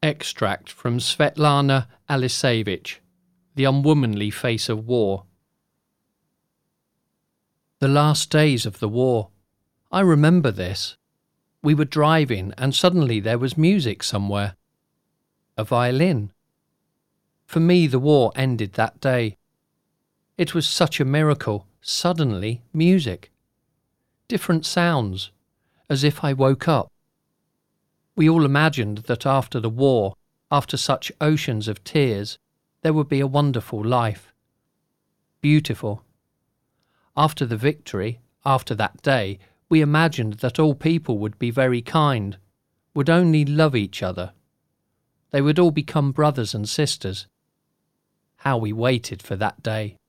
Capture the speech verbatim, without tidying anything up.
extract from Svetlana Alisevich, The Unwomanly Face of War. The last days of the war. I remember this. We were driving and suddenly there was music somewhere. A violin. For me, the war ended that day. It was such a miracle. Suddenly, music. Different sounds, as if I woke up. We all imagined that after the war, after such oceans of tears, there would be a wonderful life. Beautiful. After the victory, after that day, we imagined that all people would be very kind, would only love each other. They would all become brothers and sisters. How we waited for that day.